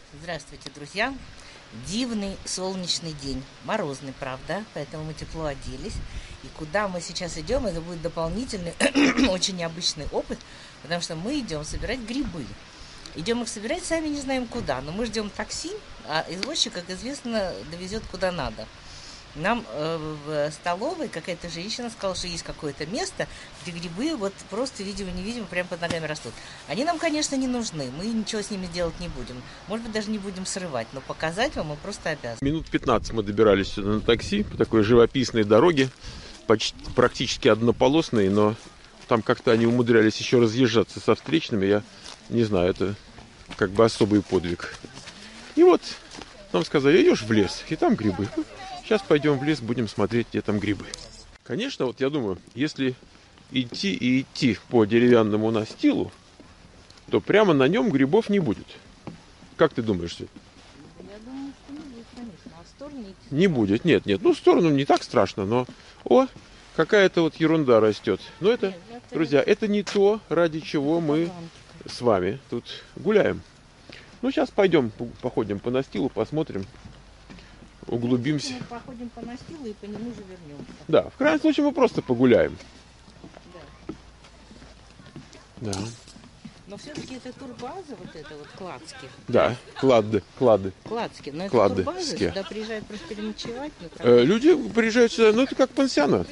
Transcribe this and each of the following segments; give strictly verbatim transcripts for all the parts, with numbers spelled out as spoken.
Здравствуйте, друзья! Дивный солнечный день, морозный, правда, поэтому мы тепло оделись. И куда мы сейчас идем, это будет дополнительный, очень необычный опыт, потому что мы идем собирать грибы. Идем их собирать, сами не знаем куда, но мы ждем такси, а извозчик, как известно, довезет куда надо. Нам э, в столовой какая-то женщина сказала, что есть какое-то место, где грибы вот просто видимо-невидимо прямо под ногами растут. Они нам, конечно, не нужны, мы ничего с ними делать не будем. Может быть, даже не будем срывать, но показать вам мы просто обязаны. Минут пятнадцать мы добирались сюда на такси по такой живописной дороге, почти, практически однополосной, но там как-то они умудрялись еще разъезжаться со встречными. Я не знаю, это как бы особый подвиг. И вот нам сказали, идешь в лес, и там грибы. Сейчас пойдем в лес, будем смотреть, где там грибы. Конечно, вот я думаю, если идти и идти по деревянному настилу, то прямо на нем грибов не будет. Как ты думаешь, Свет? Я думаю, что не будет, конечно, а в сторону идти. Не будет, нет, нет. Ну, в сторону не так страшно, но... О, какая-то вот ерунда растет. Но это, друзья, это не то, ради чего мы с вами тут гуляем. Ну, сейчас пойдем, походим по настилу, посмотрим. Углубимся. Мы походим по настилу и по нему же вернемся. Да, в крайнем случае мы просто погуляем. Да. Да. Но все-таки это турбаза, вот это вот Кладский. Да, клады, клады. Кладский, но это Клады, турбаза, ске. сюда приезжают просто переночевать. Ну, Э, люди приезжают сюда, ну это как пансионат.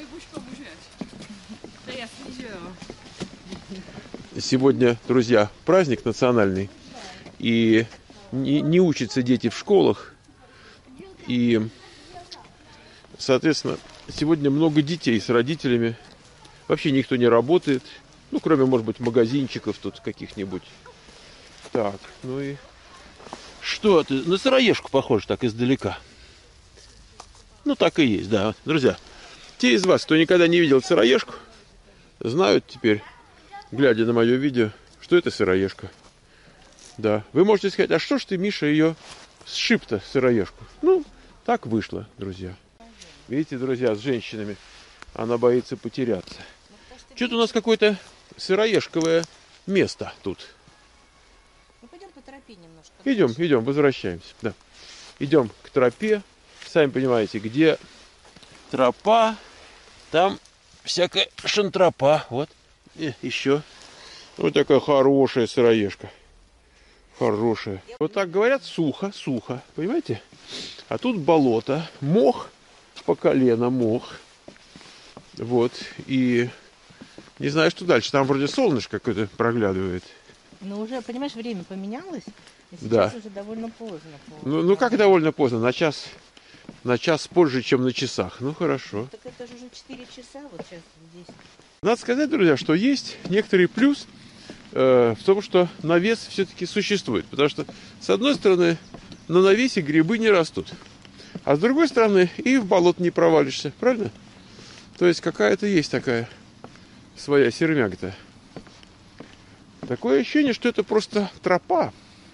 Сегодня, друзья, праздник национальный. И не, не учатся дети в школах. И, соответственно, сегодня много детей с родителями. Вообще никто не работает. Ну, кроме, может быть, магазинчиков тут каких-нибудь. Так, ну и... Что ты? На сыроежку похож так издалека. Ну, так и есть, да. Друзья, те из вас, кто никогда не видел сыроежку, знают теперь, глядя на мое видео, что это сыроежка. Да. Вы можете сказать, а что ж ты, Миша, ее сшиб-то, сыроежку? Ну, так вышло, друзья. Видите, друзья, с женщинами она боится потеряться. Что-то у нас какое-то сыроежковое место тут. Ну, пойдем по тропе немножко. Идем, идем, возвращаемся. Да. Идем к тропе. Сами понимаете, где тропа, там всякая шантропа. Вот. И еще. Вот такая хорошая сыроежка. Хорошая. Вот так говорят, сухо, сухо. Понимаете? А тут болото. Мох по колено, мох. Вот. И не знаю, что дальше. Там вроде солнышко какое-то проглядывает. Но уже, понимаешь, время поменялось. И сейчас Да. уже довольно поздно. Ну, ну как довольно поздно? На час, на час позже, чем на часах. Ну хорошо. Так это же уже четыре часа вот сейчас здесь. Надо сказать, друзья, что есть некоторый плюс э, в том, что навес все-таки существует. Потому что, с одной стороны, на навесе грибы не растут. А с другой стороны, и в болото не провалишься. Правильно? То есть какая-то есть такая своя сермяга-то. Такое ощущение, что это просто тропа.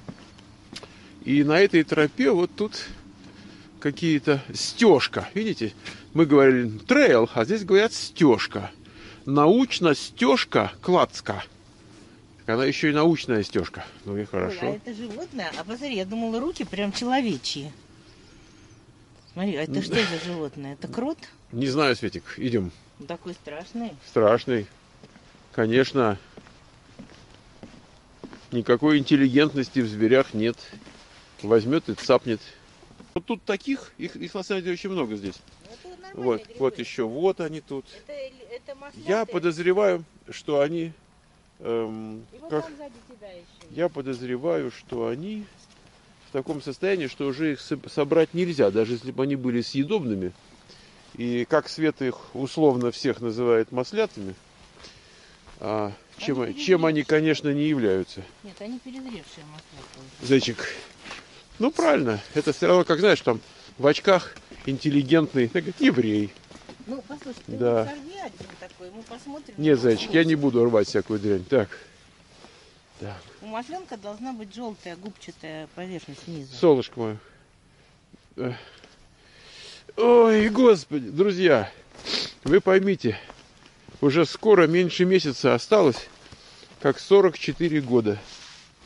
И на этой тропе вот тут какие-то стежка. Видите? Мы говорили трейл, а здесь говорят стежка. Научно стежка Кладска. Так она еще и научная стежка. Ну и хорошо. Ой, а это животное? А посмотри, я думала, руки прям человечьи. Смотри, а это что за животное? Это крот? Не знаю, Светик, идем. Такой страшный. Страшный. Конечно. Никакой интеллигентности в зверях нет. Возьмет и цапнет. Вот тут таких, их, их на самом деле очень много здесь. Вот, вот еще, вот они тут. Это, это Я подозреваю, что они... Эм, И вот как, там сзади тебя еще. я подозреваю, что они в таком состоянии, что уже их собрать нельзя, даже если бы они были съедобными. И как Света их условно всех называет маслятами, а чем, они чем они, конечно, не являются. Нет, они перезревшие маслята. Зайчик. Ну, правильно. Это все равно, как знаешь, там в очках интеллигентный, так говорит, еврей. Ну, послушай, ты Да. вот сорви один такой, мы посмотрим. Нет, зайчик, я не буду рвать всякую дрянь. Так. Так. У масленка должна быть желтая губчатая поверхность снизу. Солнышко мое. Ой, господи, друзья, вы поймите, уже скоро меньше месяца осталось, как сорок четыре года.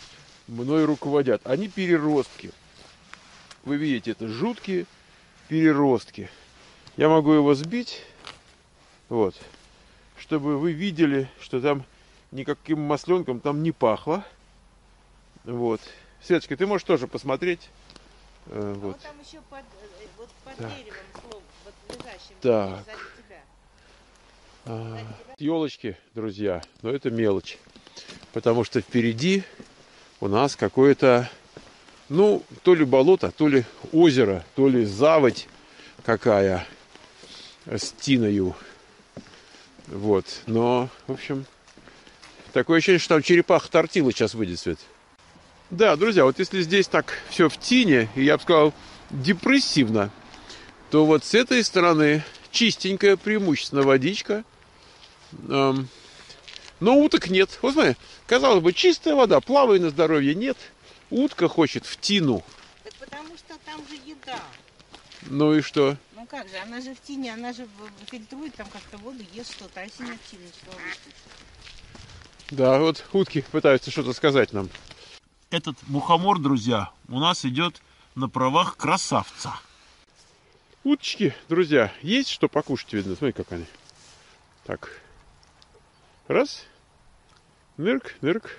мной руководят. Они переростки. Вы видите, это жуткие переростки. Я могу его сбить, вот, чтобы вы видели, что там никаким масленком там не пахло. Вот. Светочка, ты можешь тоже посмотреть. А вот. Вот там еще под, вот под так. деревом, слов, вот лежащим, так. сзади тебя. А, елочки, друзья, но это мелочь. Потому что впереди у нас какое-то, ну, то ли болото, то ли озеро, то ли заводь какая с тиною. Вот. Но, в общем, такое ощущение, что там черепаха тортила сейчас выйдет, Свет. Да, друзья, вот если здесь так все в тине, и я бы сказал, депрессивно, то вот с этой стороны чистенькая, преимущественно водичка. Эм, но уток нет. Вот смотри, казалось бы, чистая вода, плавай на здоровье, нет. Утка хочет в тину. Так потому что там же еда. Ну и что? Ну как же, она же в тине, она же фильтрует там как-то воду, ест что-то, а если не в тине, что Да, вот утки пытаются что-то сказать нам. Этот мухомор, друзья, у нас идет на правах красавца. Уточки, друзья, есть что покушать, видно. Смотри, как они. Так. Раз. Нырк, нырк.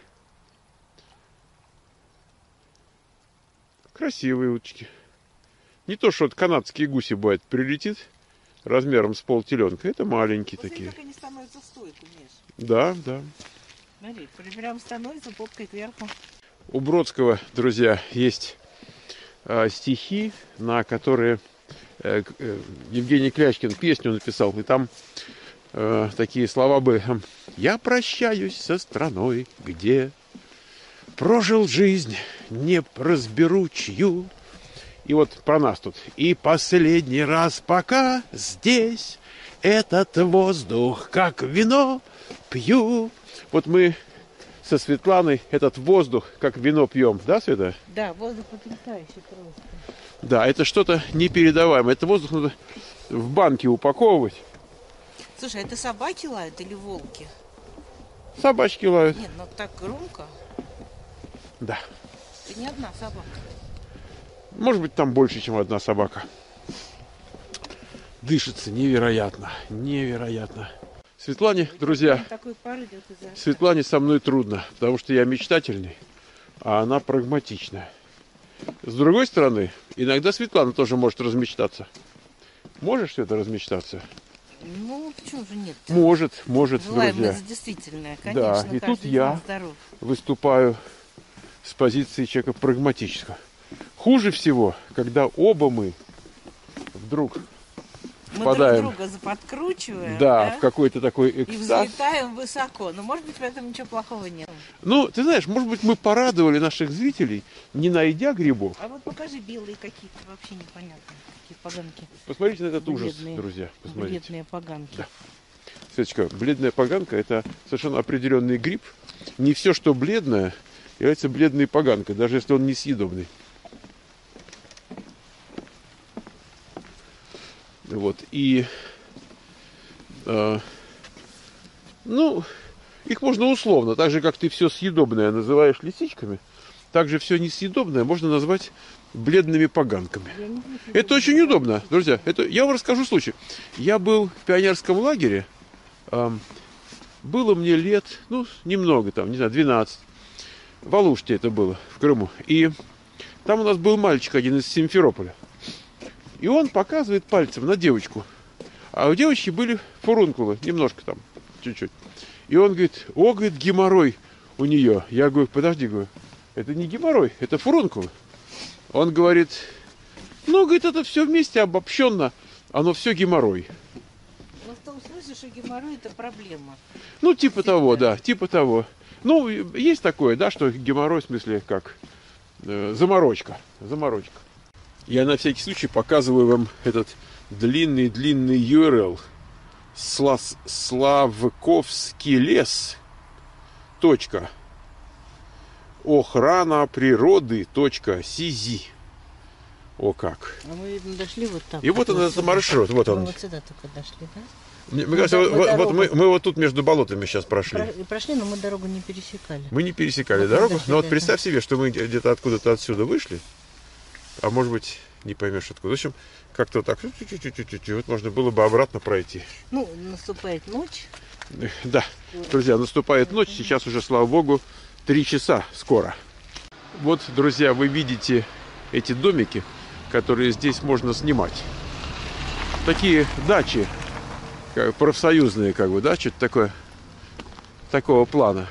Красивые уточки. Не то, что вот канадские гуси бывают, прилетит размером с полтеленка. Это маленькие вот такие. Как они становятся в стойку, Миш. Да, да. Смотри, прям становится попкой кверху. У Бродского, друзья, есть э, стихи, на которые э, э, Евгений Клячкин песню написал. И там э, такие слова были. «Я прощаюсь со страной, где прожил жизнь, не разберу чью». И вот про нас тут. «И последний раз пока здесь этот воздух, как вино, пью». Вот мы со Светланой этот воздух, как вино пьем. Да, Света? Да, воздух потрясающий просто. Да, это что-то непередаваемое. Это воздух надо в банке упаковывать. Слушай, это собаки лают или волки? Собачки лают. Нет, ну так громко. Да. Это не одна собака. Может быть, там больше, чем одна собака. Дышится невероятно. Невероятно. Светлане, друзья, Светлане со мной трудно, потому что я мечтательный, а она прагматичная. С другой стороны, иногда Светлана тоже может размечтаться. Можешь, Света, размечтаться? Ну, почему же нет? Может, может, желаемое друзья. За действительное, конечно. Да, и тут я здоров. Выступаю с позиции человека прагматического. Хуже всего, когда оба мы вдруг мы впадаем, друг друга заподкручиваем, да, да? в какой-то такой экстаз. И взлетаем высоко. Но, может быть, в этом ничего плохого нет. Ну, ты знаешь, может быть, мы порадовали наших зрителей, не найдя грибов. А вот покажи белые какие-то, вообще непонятные. Какие поганки. Посмотрите на этот бледные, ужас, друзья. Посмотрите. Бледные поганки. Да. Светочка, бледная поганка – это совершенно определенный гриб. Не все, что бледное, является бледной поганкой, даже если он несъедобный. Вот, и, э, ну, их можно условно, так же, как ты все съедобное называешь лисичками, так же все несъедобное можно назвать бледными поганками. Это очень удобно, друзья. Это, я вам расскажу случай. Я был в пионерском лагере, э, было мне лет, ну, немного там, не знаю, двенадцать. В Алуште это было, в Крыму. И там у нас был мальчик один из Симферополя. И он показывает пальцем на девочку. А у девочки были фурункулы, немножко там, чуть-чуть. И он говорит, о, говорит, геморрой у нее. Я говорю, подожди, говорю, это не геморрой, это фурункулы. Он говорит, ну, говорит, это все вместе обобщенно, оно все геморрой. Ну, в том смысле, что геморрой это проблема. Ну, типа Всегда. того, да, типа того. Ну, есть такое, да, что геморрой в смысле как э, заморочка, заморочка. Я на всякий случай показываю вам этот длинный-длинный ю ар эл. Славковский лес. Точка. Охрана природы. Точка. Сизи. О как. А мы, видно, дошли вот так. И вот он, этот маршрут. Вот он. Мы вот сюда только дошли, да? Мне, мне кажется, мы вот, вот мы, дорогу... мы вот тут между болотами сейчас прошли. Про, прошли, но мы дорогу не пересекали. Мы не пересекали вот дорогу, но вот это. представь себе, что мы где-то откуда-то отсюда вышли, а может быть, не поймешь откуда. В общем, как-то вот так, чуть-чуть, вот можно было бы обратно пройти. Ну, наступает ночь. Да, друзья, наступает ночь, сейчас уже, слава богу, три часа скоро. Вот, друзья, вы видите эти домики, которые здесь можно снимать. Такие дачи, как профсоюзные, как бы, да, что-то такое, такого плана.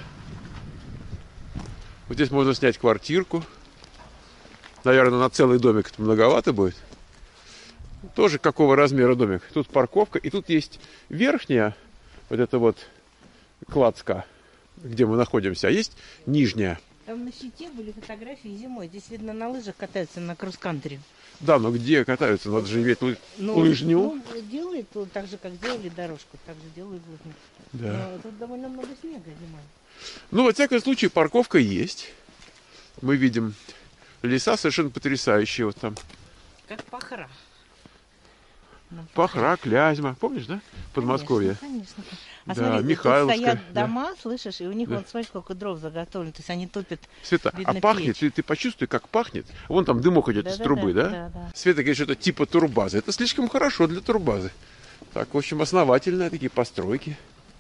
Вот здесь можно снять квартирку. Наверное, на целый домик это многовато будет. Тоже какого размера домик. Тут парковка, и тут есть верхняя, вот это вот кладка, где мы находимся, а есть нижняя. Там на щите были фотографии зимой. Здесь, видно, на лыжах катаются на кросс-кантри. Да, но где катаются? Надо же иметь лы... ну, лыжню. Ну, делают так же, как делали дорожку, так же делают лыжню. Да. Но тут довольно много снега зимой. Ну, во всяком случае, парковка есть. Мы видим леса совершенно потрясающие. Вот там. Как Пахра. Пахра, Клязьма. Помнишь, да? Подмосковье. Конечно, конечно. А да, смотри, Михайловская. Тут стоят да. дома, слышишь, и у них да. вон, смотри, сколько дров заготовлено. То есть они топят. Света, а пахнет, ты, ты почувствуй, как пахнет. Вон там дымок идет да, из да, трубы, да? Да, да, да? Света говорит, что это типа турбазы. Это слишком хорошо для турбазы. Так, в общем, основательные такие постройки.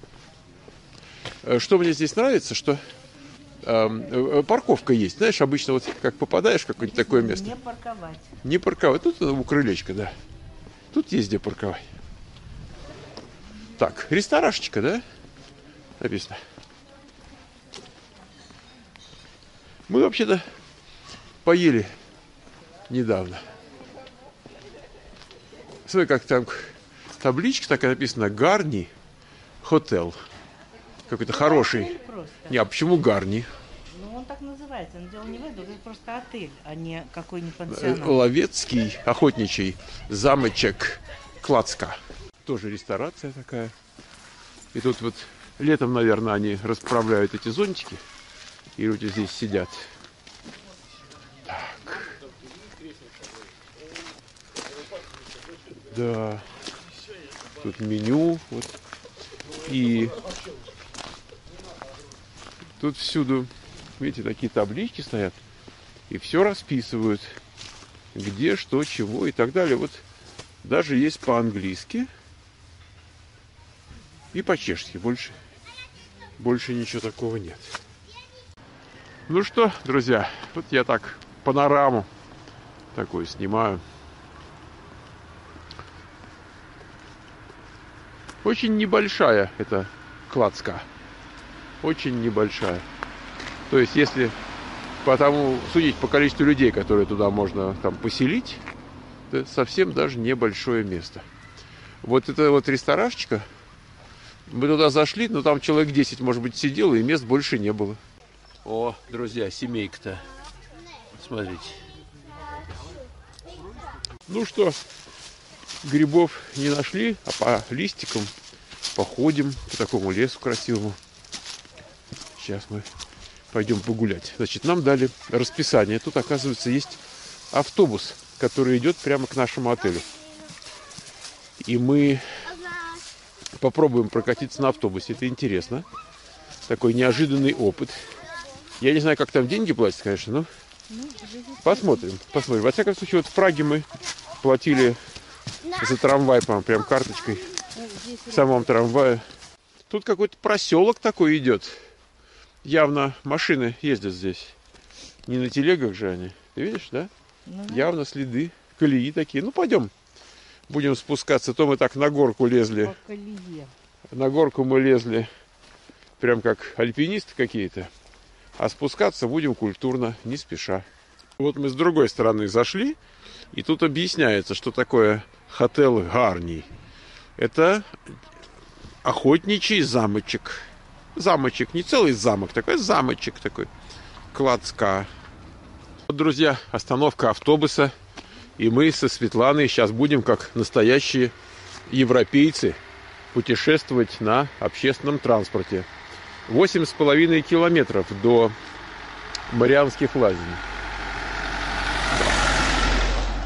Что мне здесь нравится, что э, парковка есть. Знаешь, обычно вот как попадаешь в какое-нибудь такое место. Не парковать. Не парковать. Тут у крылечка, да. Тут есть где парковать. Так, ресторашечка, да? Написано. Мы вообще-то поели недавно. Смотри, как там табличка такая написана. Гарни Хотел. Какой-то ну, хороший. Не, а почему Гарни? Ну, он так называется. Но дело не в этом, это просто отель, а не какой-нибудь пансионат. Ловецкий, охотничий замочек Клацка. Тоже ресторация такая. И тут вот летом, наверное, они расправляют эти зонтики. И люди здесь сидят. Так. Да. Тут меню. Вот. И тут всюду, видите, такие таблички стоят. И все расписывают. Где, что, чего и так далее. Вот даже есть по-английски. И по-чешски. Больше, больше ничего такого нет. Ну что, друзья, вот я так панораму такую снимаю. Очень небольшая эта Клацка. Очень небольшая. То есть, если потому судить по количеству людей, которые туда можно там поселить, это совсем даже небольшое место. Вот это вот ресторашечка. Мы туда зашли, но там человек десять, может быть, сидело, и мест больше не было. О, друзья, семейка-то. Смотрите. Ну что, грибов не нашли, а по листикам походим по такому лесу красивому. Сейчас мы пойдем погулять. Значит, нам дали расписание. Тут, оказывается, есть автобус, который идет прямо к нашему отелю. И мы попробуем прокатиться на автобусе. Это интересно. Такой неожиданный опыт. Я не знаю, как там деньги платят, конечно, но посмотрим. Посмотрим. Во всяком случае, вот в Праге мы платили за трамвай, по-моему, прям карточкой. В самом трамвае. Тут какой-то проселок такой идет. Явно машины ездят здесь. Не на телегах же они. Ты видишь, да? Ну, да. Явно следы, колеи такие. Ну, пойдем. Будем спускаться. То мы так на горку лезли. На горку мы лезли. Прям как альпинисты какие-то. А спускаться будем культурно, не спеша. Вот мы с другой стороны зашли. И тут объясняется, что такое Хотел Гарни. Это охотничий замочек. Замочек, не целый замок, такой замочек такой. Клацка. Вот, друзья, остановка автобуса. И мы со Светланой сейчас будем, как настоящие европейцы, путешествовать на общественном транспорте. Восемь с половиной километров до Марианских лазей.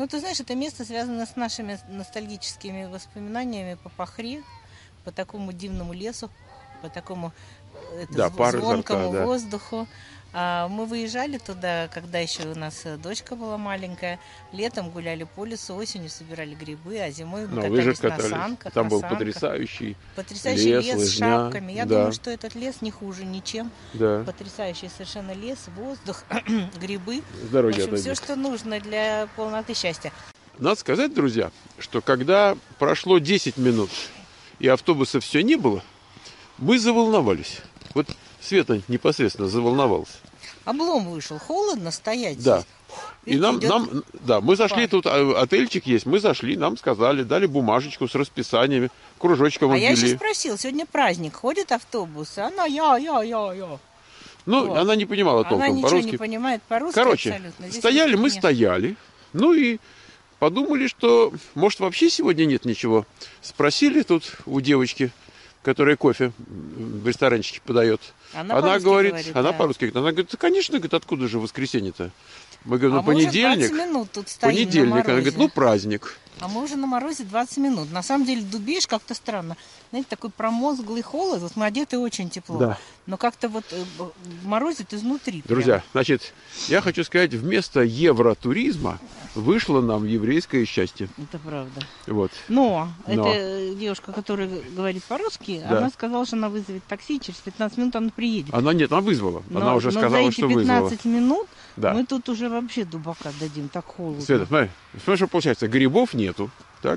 Ну, ты знаешь, это место связано с нашими ностальгическими воспоминаниями по Пахре, по такому дивному лесу, по такому это, Да, зв- пар изо рта, звонкому да. воздуху. А мы выезжали туда, когда еще у нас э, дочка была маленькая. Летом гуляли по лесу, осенью собирали грибы, а зимой мы На катались, лыжах на катались. санках. Там на был санках. потрясающий Потрясающий лес, лес, с лыжня, шапками. Я да. думаю, что этот лес не хуже ничем. Да. Потрясающий совершенно лес, воздух, грибы. С В дороги общем, отойди. все, что нужно для полноты счастья. Надо сказать, друзья, что когда прошло десять минут и автобуса все не было, мы заволновались. Вот Света непосредственно заволновалась. Облом вышел, холодно стоять Да. здесь. И Видите, нам, идет нам, да, мы зашли, пар. тут а, отельчик есть, мы зашли, нам сказали, дали бумажечку с расписаниями, кружочком А я еще обвели. спросил, сегодня праздник, ходит автобус? Она, я, я, я, я. Ну, Вот. она не понимала Она толком ничего по-русски. не понимает по-русски Короче, абсолютно. Здесь стояли, вот мы нет. стояли, ну и подумали, что, может, вообще сегодня нет ничего. Спросили тут у девочки, которая кофе в ресторанчике подает. Она, Она по-русски говорит, говорит, она да. по-русски говорит, она говорит, да, конечно, говорит, откуда же воскресенье-то? Мы говорим, А ну, мы уже понедельник, двадцать минут тут стоим понедельник. на Она говорит, морозе. ну, праздник. А мы уже на морозе двадцать минут. На самом деле дубеешь как-то странно. Знаете, такой промозглый холод. Вот мы одеты очень тепло. Да. Но как-то вот э, б- морозит изнутри. прям. Друзья, значит, я хочу сказать, вместо евротуризма вышло нам еврейское счастье. Это правда. Вот. Но, Но. эта девушка, которая говорит по-русски, Да. она сказала, что она вызовет такси, через пятнадцать минут она приедет. Она нет, она вызвала. Но, Она уже но сказала, за эти что вызвала. пятнадцать минут Да. мы тут уже вообще дубака дадим, так холодно. Света, смотри, смотри, что получается. Грибов нету, так?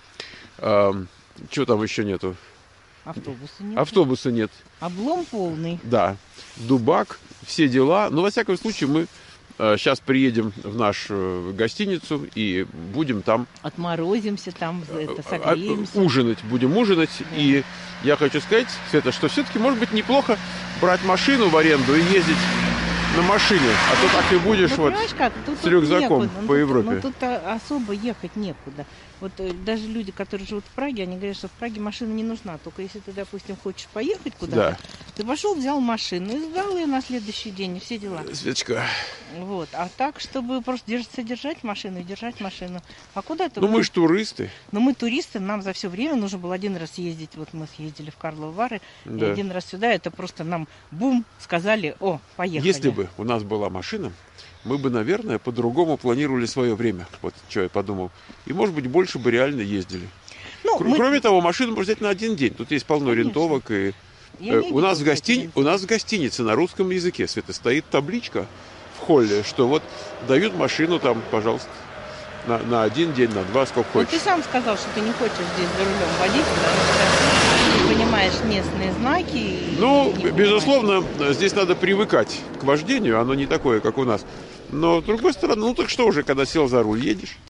Чего там еще нету? Автобуса нет. Автобуса нет. Облом полный. Да. Дубак, все дела. Но, во всяком случае, мы сейчас приедем в нашу гостиницу и будем там Отморозимся там, это, а, согреемся. ужинать. Будем ужинать. И я хочу сказать, Света, что все-таки, может быть, неплохо брать машину в аренду и ездить на машине. А то так и будешь Ну, вот понимаешь как, тут, с тут рюкзаком некуда. Ну, по тут- Европе. Ну, тут а, особо ехать некуда. Вот э, даже люди, которые живут в Праге, они говорят, что в Праге машина не нужна. Только если ты, допустим, хочешь поехать куда-то, ты пошел, взял машину и сдал ее на следующий день, и все дела. Светочка, Вот. А так, чтобы просто держ- содержать машину и держать машину. А куда-то... ну вот- мы же туристы. Но мы туристы, нам за все время нужно было один раз ездить. Вот мы съездили в Карловы Вары, и Да. один раз сюда. Это просто нам бум, сказали, о, поехали. Если бы у нас была машина, мы бы, наверное, по-другому планировали свое время. Вот что я подумал. И, может быть, больше бы реально ездили. Ну, Кр- мы- Кроме того, машину можно взять на один день. Тут есть полно Конечно. рентовок. И, Я э, не у, нас в видела, гостини... кстати, у нас в гостинице на русском языке, Света, стоит табличка в холле, что вот дают машину там, пожалуйста, на, на один день, на два, сколько Ну, ты хочешь. сам сказал, что ты не хочешь здесь за рулем водить, потому что не понимаешь местные знаки. и Ну, не понимаешь. безусловно, здесь надо привыкать к вождению, оно не такое, как у нас. Но, с другой стороны, ну так что уже, когда сел за руль, едешь.